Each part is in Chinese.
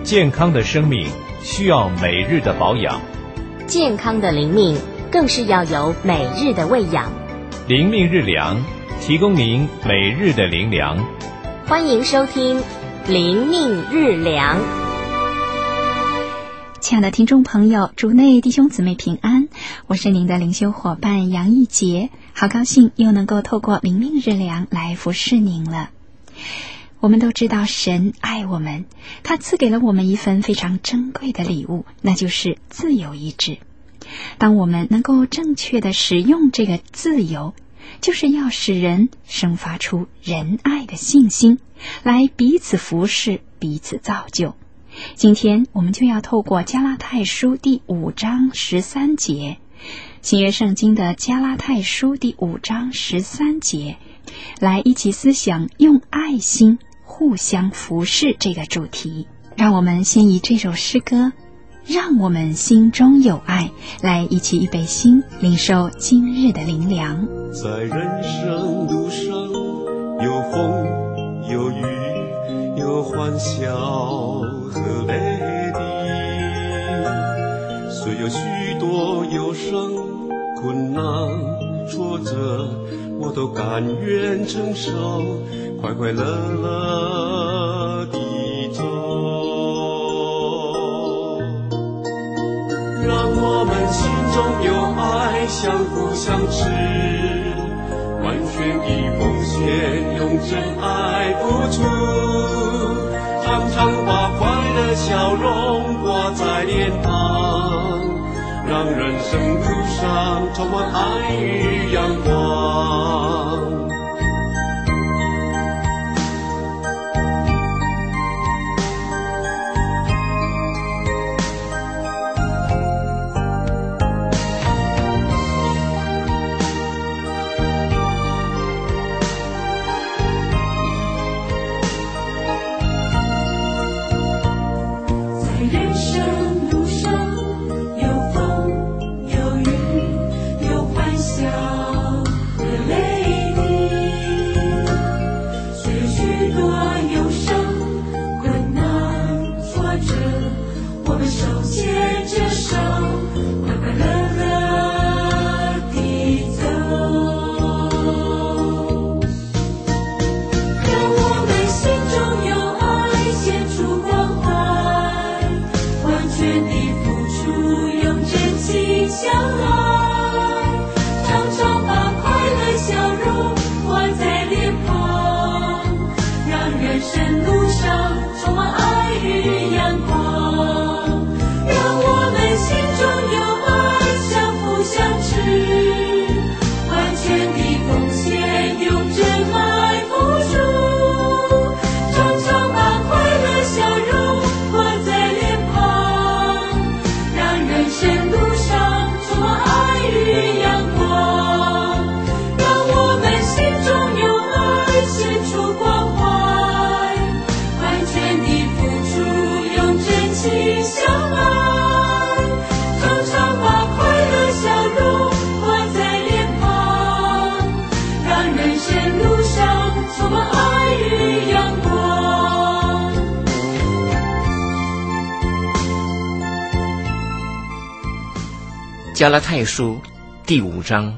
健康的生命需要每日的保养， 健康的灵命更是要有每日的喂养。 灵命日粮，提供您每日的灵粮。 欢迎收听灵命日粮。 亲爱的听众朋友，主内弟兄姊妹平安，我是您的灵修伙伴杨义杰，好高兴又能够透过灵命日粮来服侍您了。我们都知道神爱我们，他赐给了我们一份非常珍贵的礼物，那就是自由意志。当我们能够正确的使用这个自由，就是要使人生发出仁爱的信心，来彼此服侍，彼此造就。今天我们就要透过加拉太书第5章13节，新约圣经的加拉太书第5章13节，来一起思想用爱心互相服侍这个主题。让我们先以这首诗歌让我们心中有爱，来一起预备心，领受今日的灵粮。 在人生路上，有风有雨，有欢笑和泪滴，虽有许多忧伤困难挫折，我都甘愿承受，快快乐乐地走。让我们心中有爱，相互相持，完全的奉献，用真爱付出，常常把快乐笑容挂在脸庞，让人生路上充满爱与阳光。 加拉太书第5章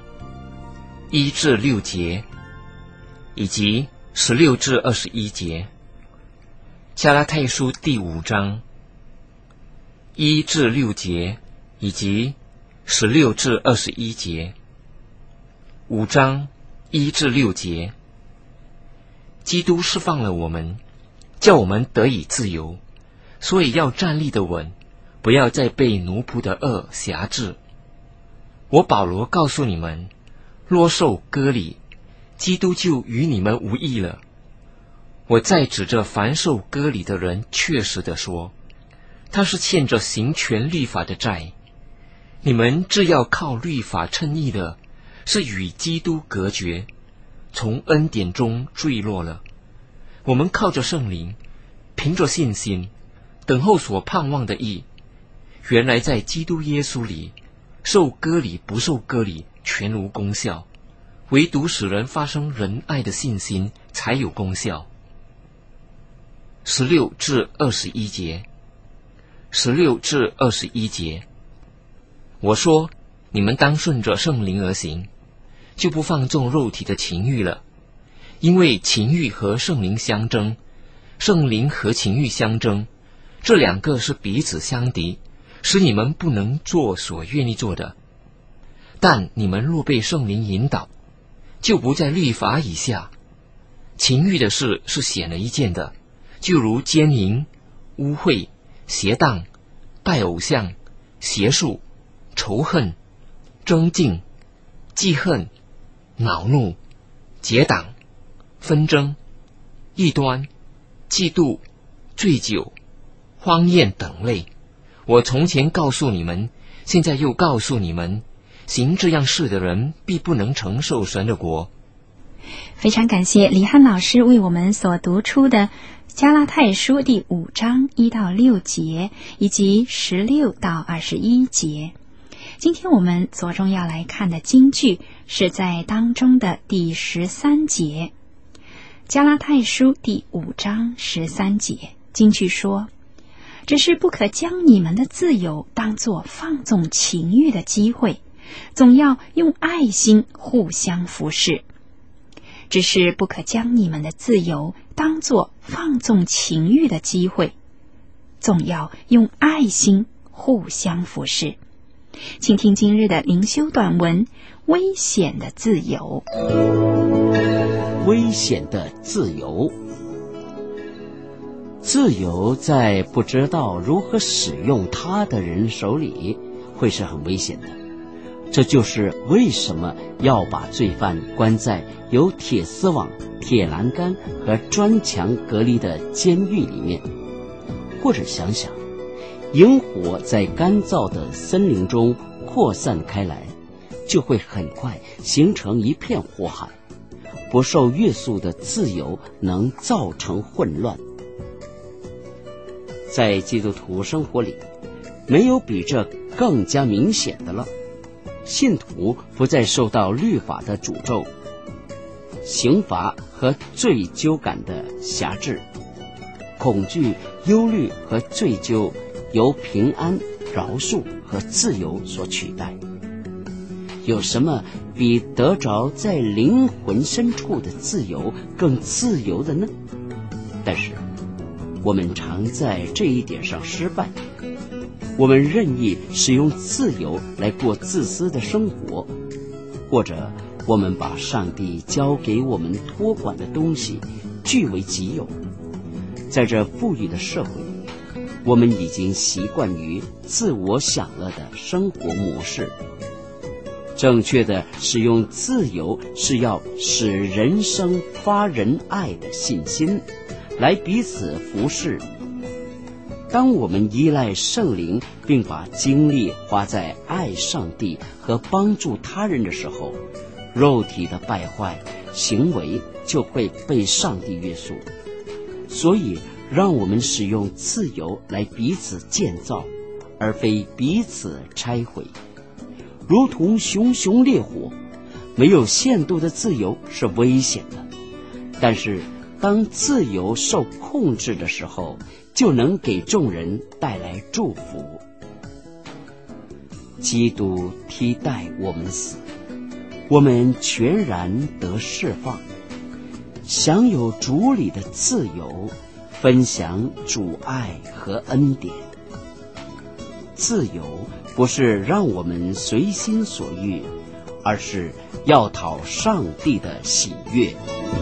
1至6节以及16至21节。加拉太书第5章1至6节以及16至21节。5章1至6节，基督释放了我们，叫我们得以自由，所以要站立得稳，不要再被奴仆的恶辖制。我保罗告诉你们，若受割礼，基督就与你们无益了。我再指着凡受割礼的人确实地说，他是欠着行全律法的债。你们只要靠律法称义的，是与基督隔绝，从恩典中坠落了。我们靠着圣灵，凭着信心，等候所盼望的义。原来在基督耶稣里，受割礼不受割礼全无功效，唯独使人发生仁爱的信心才有功效。16至21节， 16至21节。我说，你们当顺着圣灵而行，就不放纵肉体的情欲了。因为情欲和圣灵相争，圣灵和情欲相争，这两个是彼此相敌，使你们不能做所愿意做的。但你们若被圣灵引导，就不在律法以下。情欲的事是显而易见的，就如奸淫、污秽、邪荡、拜偶像、邪术、仇恨、争竞、记恨、恼怒、结党、纷争、异端、嫉妒、醉酒、荒宴等类。我从前告诉你们，现在又告诉你们，行这样事的人必不能承受神的国。 非常感谢李汉老师为我们所读出的加拉太书第5章1到6节以及16到21节。今天我们着重要来看的经句是在当中的第13节。加拉太书第5章13节，经句说，只是不可将你们的自由当作放纵情欲的机会，总要用爱心互相服侍。只是不可将你们的自由当作放纵情欲的机会，总要用爱心互相服侍。请听今日的灵修短文：危险的自由。 危险的自由。自由在不知道如何使用它的人手里，会是很危险的。这就是为什么要把罪犯关在有铁丝网、铁栏杆和砖墙隔离的监狱里面。或者想想，萤火在干燥的森林中扩散开来，就会很快形成一片火海。不受约束的自由能造成混乱。在基督徒生活里，没有比这更加明显的了。信徒不再受到律法的诅咒、刑罚和罪疚感的辖制，恐惧、忧虑和罪疚由平安、饶恕和自由所取代。有什么比得着在灵魂深处的自由更自由的呢？但是我们常在这一点上失败。我们任意使用自由来过自私的生活，或者我们把上帝交给我们托管的东西据为己有。在这富裕的社会里，我们已经习惯于自我享乐的生活模式。正确的使用自由，是要使人生发人爱的信心，来彼此服侍。当我们依赖圣灵，并把精力花在爱上帝和帮助他人的时候，肉体的败坏行为就会被上帝约束。所以让我们使用自由来彼此建造，而非彼此拆毁。如同熊熊烈火，没有限度的自由是危险的，但是当自由受控制的时候，就能给众人带来祝福。基督替代我们死，我们全然得释放，享有主里的自由，分享主爱和恩典。自由不是让我们随心所欲，而是要讨上帝的喜悦。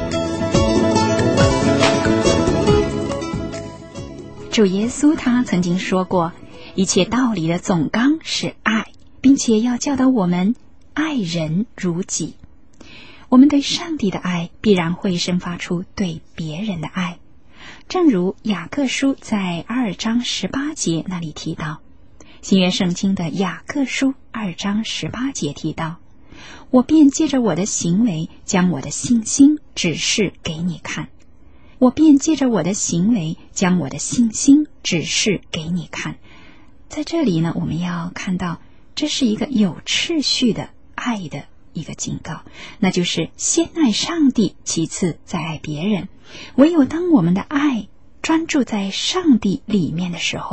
主耶稣他曾经说过，一切道理的总纲是爱，并且要教导我们爱人如己。我们对上帝的爱必然会生发出对别人的爱，正如雅各书在2章18节那里提到，新约圣经的雅各书2章18节提到，我便借着我的行为将我的信心指示给你看。我便借着我的行为将我的信心指示给你看。在这里呢，我们要看到这是一个有秩序的爱的一个警告，那就是先爱上帝，其次再爱别人。唯有当我们的爱专注在上帝里面的时候，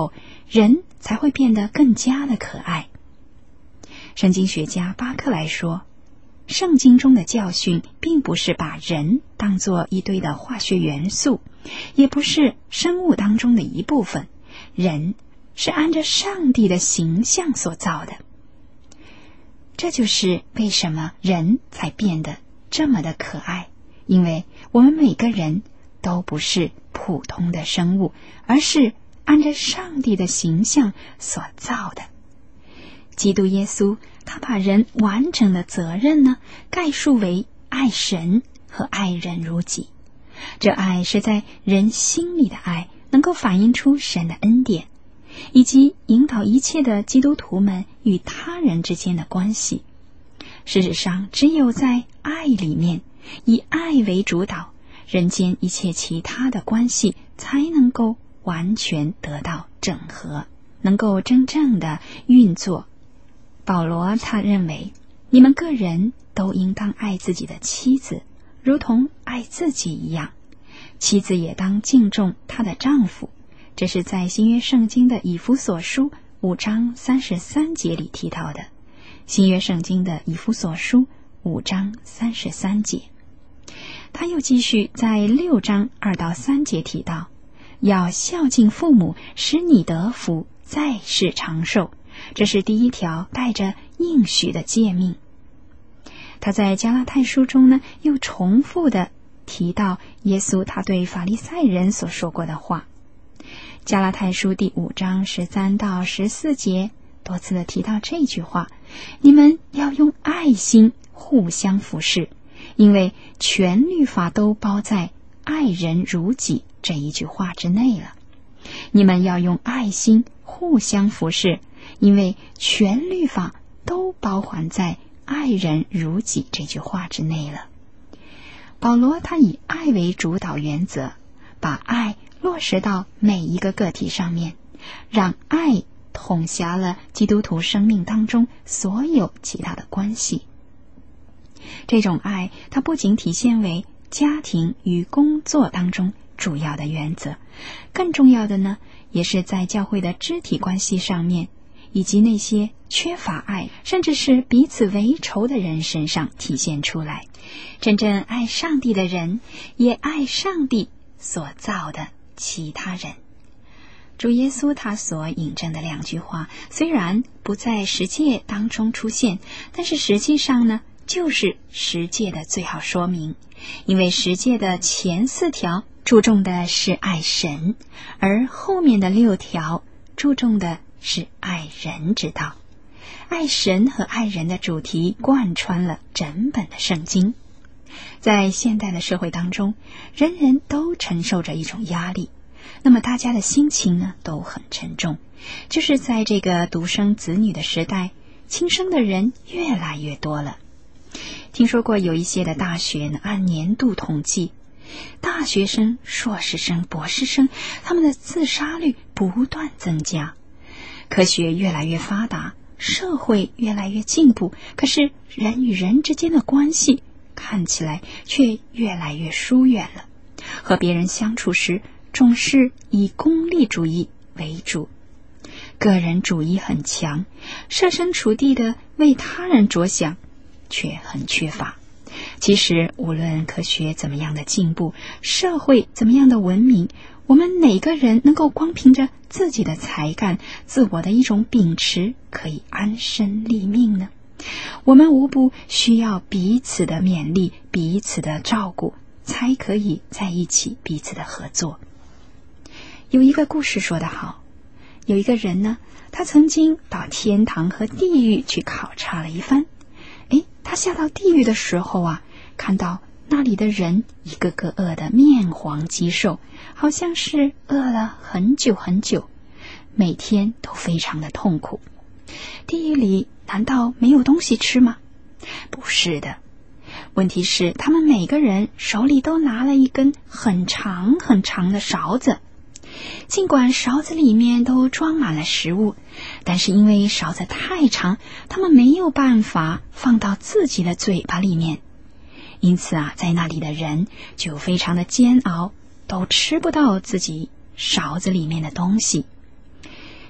人才会变得更加的可爱。圣经学家巴克莱说，圣经中的教训并不是把人当作一堆的化学元素，也不是生物当中的一部分，人是按照上帝的形象所造的。这就是为什么人才变得这么的可爱，因为我们每个人都不是普通的生物，而是按照上帝的形象所造的。基督耶稣他把人完整的责任呢，概述为爱神和爱人如己。这爱是在人心里的爱，能够反映出神的恩典，以及引导一切的基督徒们与他人之间的关系。事实上，只有在爱里面，以爱为主导，人间一切其他的关系才能够完全得到整合，能够真正的运作。保罗他认为，你们个人都应当爱自己的妻子，如同爱自己一样，妻子也当敬重她的丈夫。这是在新约圣经的以弗所书5章33节里提到的。新约圣经的以弗所书5章33节。他又继续在6章2到3节提到，要孝敬父母，使你得福，在世长寿。这是第一条带着应许的诫命。他在加拉太书中呢，又重复的提到耶稣他对法利赛人所说过的话。加拉太书第5章13到14节多次的提到这句话，你们要用爱心互相服侍，因为全律法都包在爱人如己这一句话之内了。你们要用爱心互相服侍，因为全律法都包含在爱人如己这句话之内了。保罗他以爱为主导原则，把爱落实到每一个个体上面，让爱统辖了基督徒生命当中所有其他的关系。这种爱它不仅体现为家庭与工作当中主要的原则，更重要的呢，也是在教会的肢体关系上面，以及那些缺乏爱甚至是彼此为仇的人身上体现出来。真正爱上帝的人，也爱上帝所造的其他人。主耶稣他所引证的2句话，虽然不在十诫当中出现，但是实际上呢，就是十诫的最好说明。因为十诫的前4条注重的是爱神，而后面的6条注重的是爱人之道。爱神和爱人的主题贯穿了整本的圣经。在现代的社会当中，人人都承受着一种压力，那么大家的心情呢都很沉重。就是在这个独生子女的时代，轻生的人越来越多了。听说过有一些的大学呢，按年度统计，大学生、硕士生、博士生，他们的自杀率不断增加。科学越来越发达，社会越来越进步，可是人与人之间的关系看起来却越来越疏远了。和别人相处时，总是以功利主义为主，个人主义很强，设身处地的为他人着想却很缺乏。其实无论科学怎么样的进步，社会怎么样的文明，我们哪个人能够光凭着自己的才干、自我的一种秉持可以安身立命呢？我们无不需要彼此的勉励，彼此的照顾，才可以在一起彼此的合作。有一个故事说得好，有一个人呢，他曾经到天堂和地狱去考察了一番。他下到地狱的时候啊，看到那里的人一个个饿得面黄肌瘦，好像是饿了很久很久，每天都非常的痛苦。地狱里难道没有东西吃吗？不是的，问题是他们每个人手里都拿了一根很长很长的勺子，尽管勺子里面都装满了食物，但是因为勺子太长，他们没有办法放到自己的嘴巴里面，因此啊，在那里的人就非常的煎熬，都吃不到自己勺子里面的东西。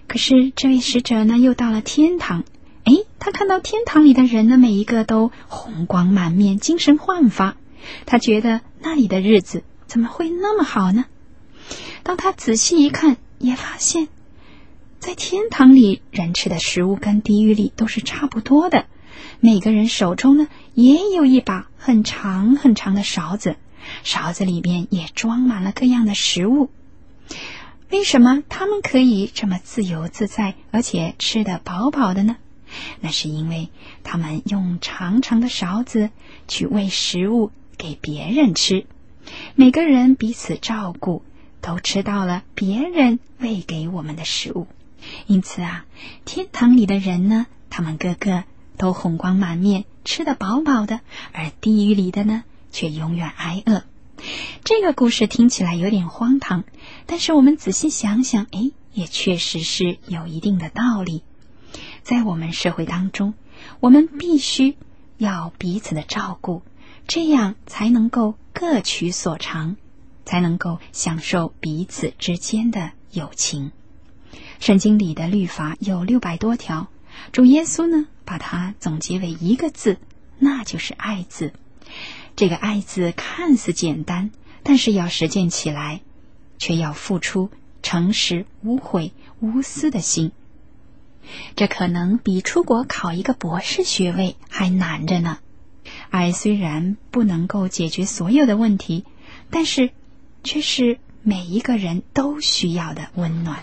可是这位使者呢，又到了天堂。他看到天堂里的人呢，每一个都红光满面，精神焕发。他觉得那里的日子怎么会那么好呢？当他仔细一看，也发现在天堂里人吃的食物跟地狱里都是差不多的，每个人手中呢也有一把很长很长的勺子，勺子里边也装满了各样的食物。为什么他们可以这么自由自在，而且吃得饱饱的呢？那是因为他们用长长的勺子去喂食物给别人吃，每个人彼此照顾，都吃到了别人喂给我们的食物。因此天堂里的人呢，他们个个都红光满面，吃得饱饱的，而地狱里的呢，却永远挨饿。这个故事听起来有点荒唐，但是我们仔细想想，也确实是有一定的道理。在我们社会当中，我们必须要彼此的照顾，这样才能够各取所长，才能够享受彼此之间的友情。圣经里的律法有600多条，主耶稣呢，把它总结为一个字，那就是爱字。这个爱字看似简单，但是要实践起来，却要付出诚实、无悔、无私的心。这可能比出国考一个博士学位还难着呢。爱虽然不能够解决所有的问题，但是却是每一个人都需要的温暖。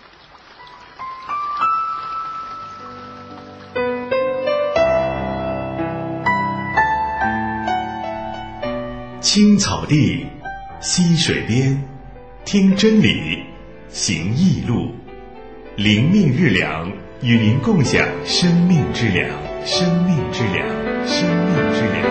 青草地，溪水边，听真理，行义路，灵命日粮，与您共享生命之粮，生命之粮，生命之粮。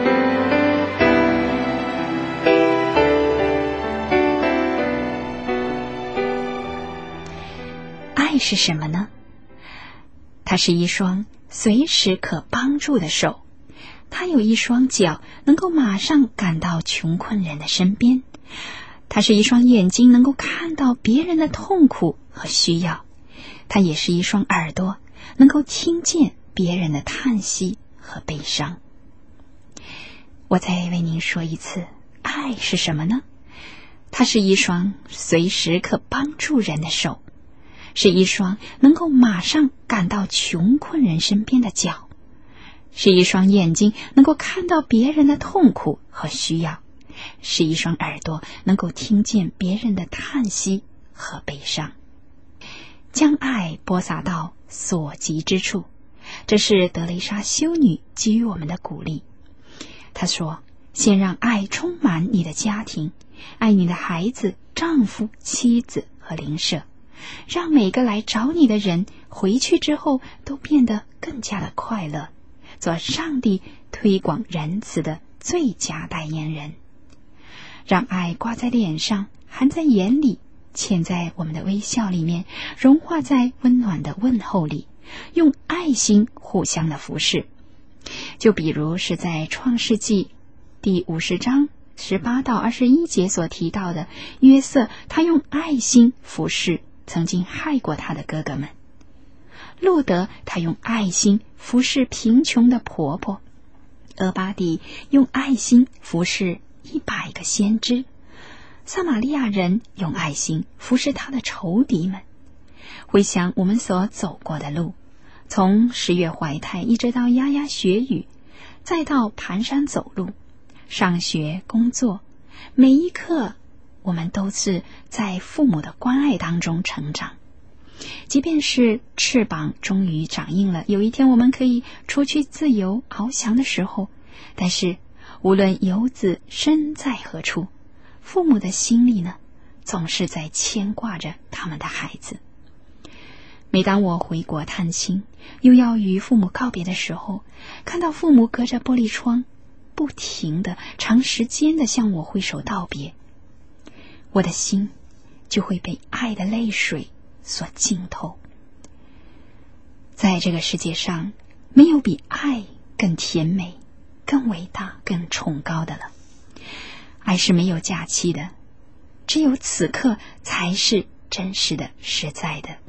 爱是什么呢？它是一双随时可帮助的手，它有一双脚，能够马上赶到穷困人的身边，它是一双眼睛，能够看到别人的痛苦和需要，它也是一双耳朵，能够听见别人的叹息和悲伤。我再为您说一次，爱是什么呢？它是一双随时可帮助人的手，是一双能够马上赶到穷困人身边的脚，是一双眼睛，能够看到别人的痛苦和需要，是一双耳朵，能够听见别人的叹息和悲伤。将爱播撒到所及之处，这是德蕾莎修女给予我们的鼓励。她说，先让爱充满你的家庭，爱你的孩子、丈夫、妻子和邻舍，让每个来找你的人回去之后都变得更加的快乐，做上帝推广仁慈的最佳代言人。让爱挂在脸上，含在眼里，嵌在我们的微笑里面，融化在温暖的问候里，用爱心互相的服侍。就比如是在创世纪第50章18到21节所提到的约瑟，他用爱心服侍曾经害过他的哥哥们。路德，他用爱心服侍贫穷的婆婆。俄巴底用爱心服侍100个先知。撒玛利亚人用爱心服侍他的仇敌们。回想我们所走过的路，从10月怀胎一直到牙牙学语，再到蹒跚走路，上学工作，每一刻我们都是在父母的关爱当中成长。即便是翅膀终于长硬了，有一天我们可以出去自由翱翔的时候，但是无论游子身在何处，父母的心里呢，总是在牵挂着他们的孩子。每当我回国探亲，又要与父母告别的时候，看到父母隔着玻璃窗不停的长时间的向我挥手道别，我的心就会被爱的泪水所浸透。在这个世界上，没有比爱更甜美、更伟大、更崇高的了。爱是没有假期的，只有此刻才是真实的、实在的，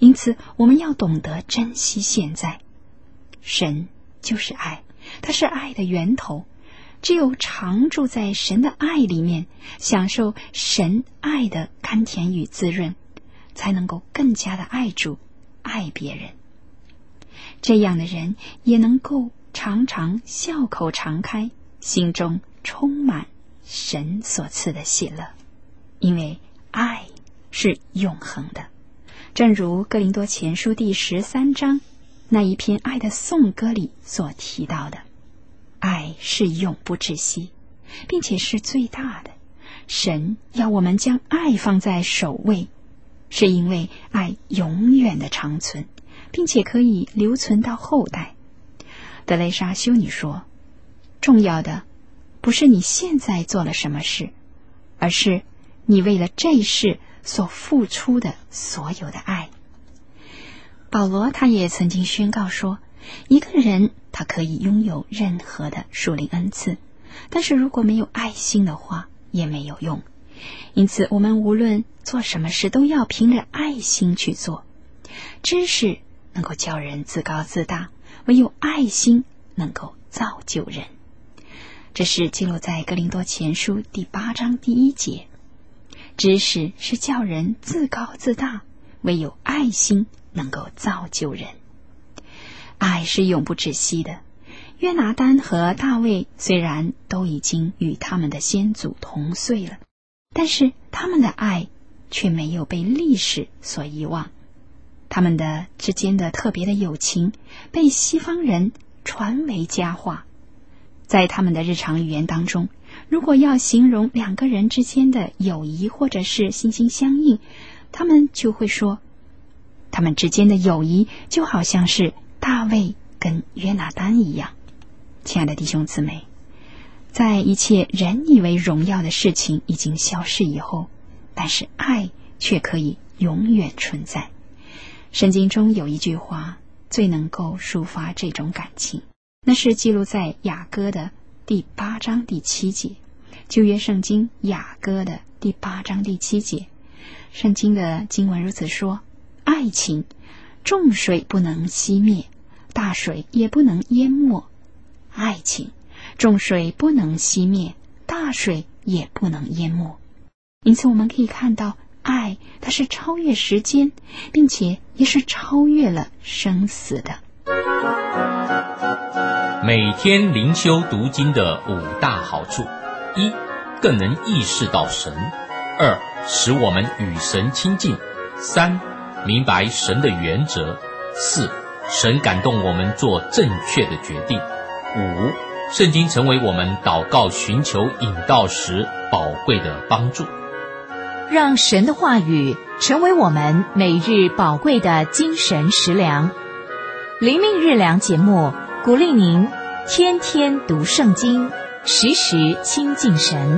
因此我们要懂得珍惜现在。神就是爱，它是爱的源头，只有常住在神的爱里面，享受神爱的甘甜与滋润，才能够更加的爱主，爱别人。这样的人也能够常常笑口常开，心中充满神所赐的喜乐，因为爱是永恒的。正如哥林多前书第13章那一篇爱的颂歌里所提到的，爱是永不止息，并且是最大的。神要我们将爱放在首位，是因为爱永远的长存，并且可以留存到后代。德雷莎修女说，重要的不是你现在做了什么事，而是你为了这事所付出的所有的爱。保罗他也曾经宣告说，一个人他可以拥有任何的属灵恩赐，但是如果没有爱心的话，也没有用。因此我们无论做什么事都要凭着爱心去做。知识能够叫人自高自大，唯有爱心能够造就人。这是记录在哥林多前书第8章第1节。知识是叫人自高自大，唯有爱心能够造就人。爱是永不止息的。约拿单和大卫虽然都已经与他们的先祖同岁了，但是他们的爱却没有被历史所遗忘。他们的之间的特别的友情被西方人传为佳话。在他们的日常语言当中，如果要形容两个人之间的友谊或者是心心相印，他们就会说，他们之间的友谊就好像是大卫跟约拿单一样。亲爱的弟兄姊妹，在一切人以为荣耀的事情已经消逝以后，但是爱却可以永远存在。圣经中有一句话最能够抒发这种感情，那是记录在雅歌的第8章第7节。旧约圣经雅歌的第8章第7节，圣经的经文如此说，爱情众水不能熄灭，大水也不能淹没。爱情众水不能熄灭，大水也不能淹没。因此我们可以看到，爱它是超越时间，并且也是超越了生死的。 每天灵修读经的5大好处：一、更能意识到神；二、使我们与神亲近；三、明白神的原则；四、神感动我们做正确的决定；五、圣经成为我们祷告寻求引导时宝贵的帮助。 让神的话语成为我们每日宝贵的精神食粮。灵命日粮节目鼓励您天天读圣经，时时亲近神。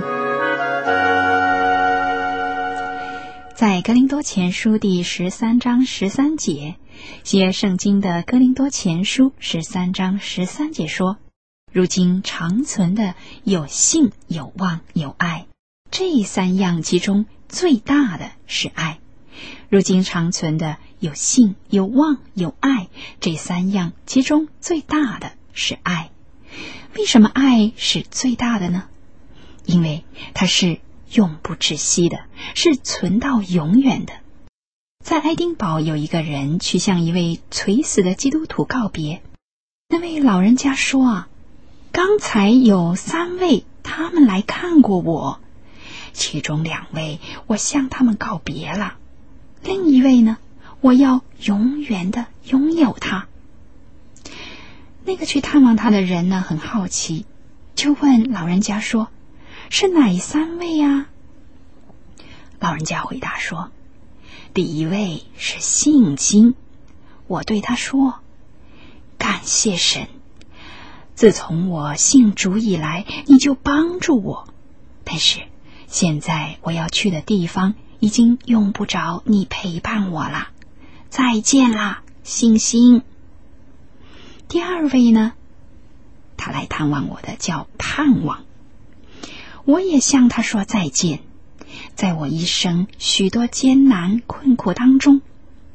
在哥林多前书第13章13节，新约圣经的哥林多前书13章13节说，如今长存的有信有望有爱，这3样其中最大的是爱。如今长存的有信有望有爱，这3样其中最大的是爱。为什么爱是最大的呢？因为它是永不止息的，是存到永远的。在爱丁堡有一个人去向一位垂死的基督徒告别，那位老人家说刚才有3位他们来看过我，其中2位我向他们告别了，另一位呢，我要永远的拥有他。那个去探望他的人呢，很好奇，就问老人家说，是哪3位啊？老人家回答说，第一位是信心。我对他说，感谢神，自从我信主以来，你就帮助我，但是现在我要去的地方已经用不着你陪伴我了，再见啦，信心。第2位呢，他来探望我的叫盼望。我也向他说再见，在我一生许多艰难困苦当中，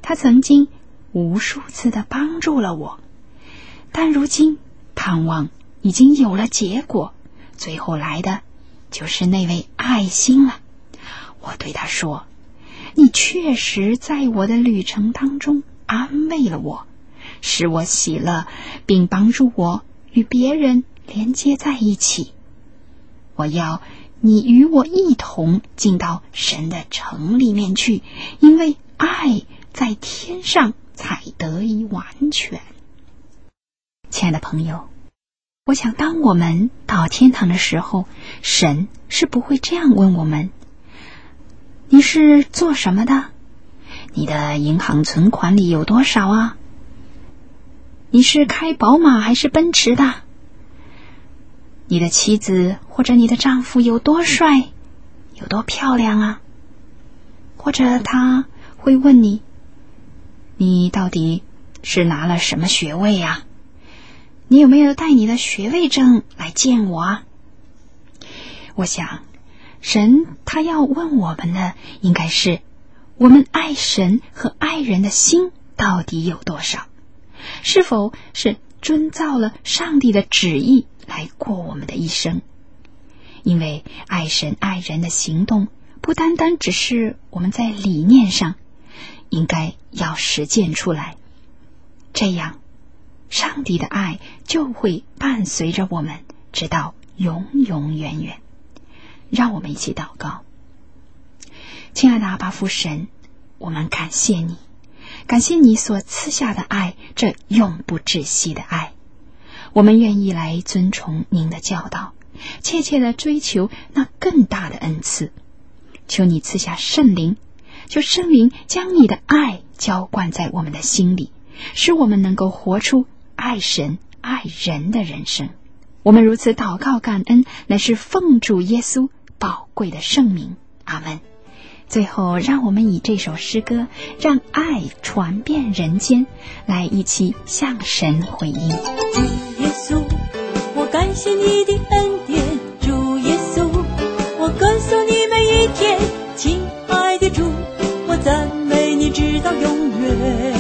他曾经无数次的帮助了我，但如今盼望已经有了结果，最后来的就是那位爱心了。我对他说，你确实在我的旅程当中安慰了我，使我喜乐，并帮助我与别人连接在一起。我要你与我一同进到神的城里面去，因为爱在天上才得以完全。亲爱的朋友，我想当我们到天堂的时候，神是不会这样问我们，你是做什么的？你的银行存款里有多少啊？你是开宝马还是奔驰的？你的妻子或者你的丈夫有多帅，有多漂亮啊？或者他会问你，你到底是拿了什么学位啊？你有没有带你的学位证来见我啊？我想神他要问我们的应该是，我们爱神和爱人的心到底有多少？是否是遵照了上帝的旨意来过我们的一生？因为爱神爱人的行动不单单只是我们在理念上，应该要实践出来，这样上帝的爱就会伴随着我们直到永永远远。让我们一起祷告。亲爱的阿爸父神，我们感谢你，感谢你所赐下的爱，这永不止息的爱。我们愿意来遵从您的教导，切切地追求那更大的恩赐。求你赐下圣灵，求圣灵将你的爱浇灌在我们的心里，使我们能够活出爱神爱人的人生。我们如此祷告感恩，乃是奉主耶稣宝贵的圣名，阿们。最后让我们以这首诗歌让爱传遍人间，来一起向神回应。 主耶稣，我感谢你的恩典。主耶稣，我歌颂你每一天。亲爱的主，我赞美你直到永远。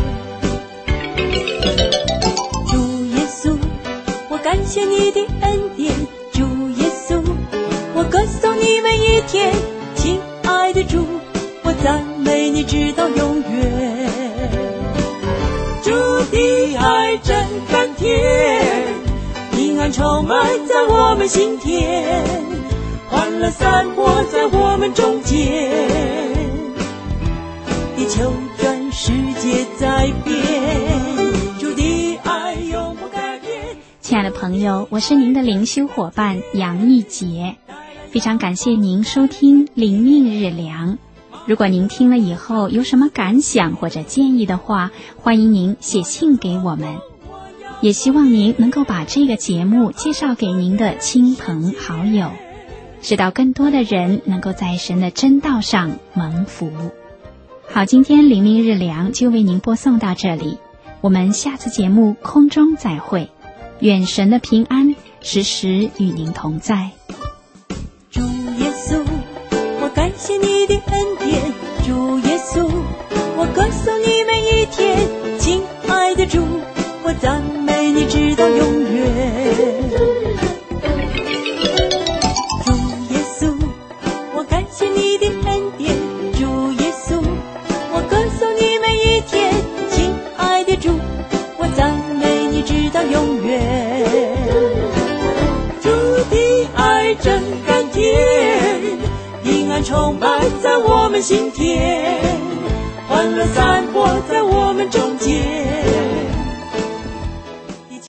主耶稣，我感谢你的恩典。主耶稣，我歌颂你每一天。亲爱的主，我赞美你直到永远。主的爱真甘甜，平安充满在我们心田，欢乐散播在我们中间。地球转，世界在变，主的爱永不改变。 亲爱的朋友，我是您的灵修伙伴杨义杰，非常感谢您收听灵命日粮。如果您听了以后有什么感想或者建议的话，欢迎您写信给我们，也希望您能够把这个节目介绍给您的亲朋好友，使到更多的人能够在神的真道上蒙福。好，今天灵命日粮就为您播送到这里，我们下次节目空中再会，愿神的平安时时与您同在。 主耶稣，我感谢你的恩典。主耶稣，我歌颂你每一天。亲爱的主，我赞美你直到永远。主耶稣，我感谢你的恩典。主耶稣，我歌颂你每一天。亲爱的主，我赞美你直到永远。主的爱真甘甜，平安充满在我们心田，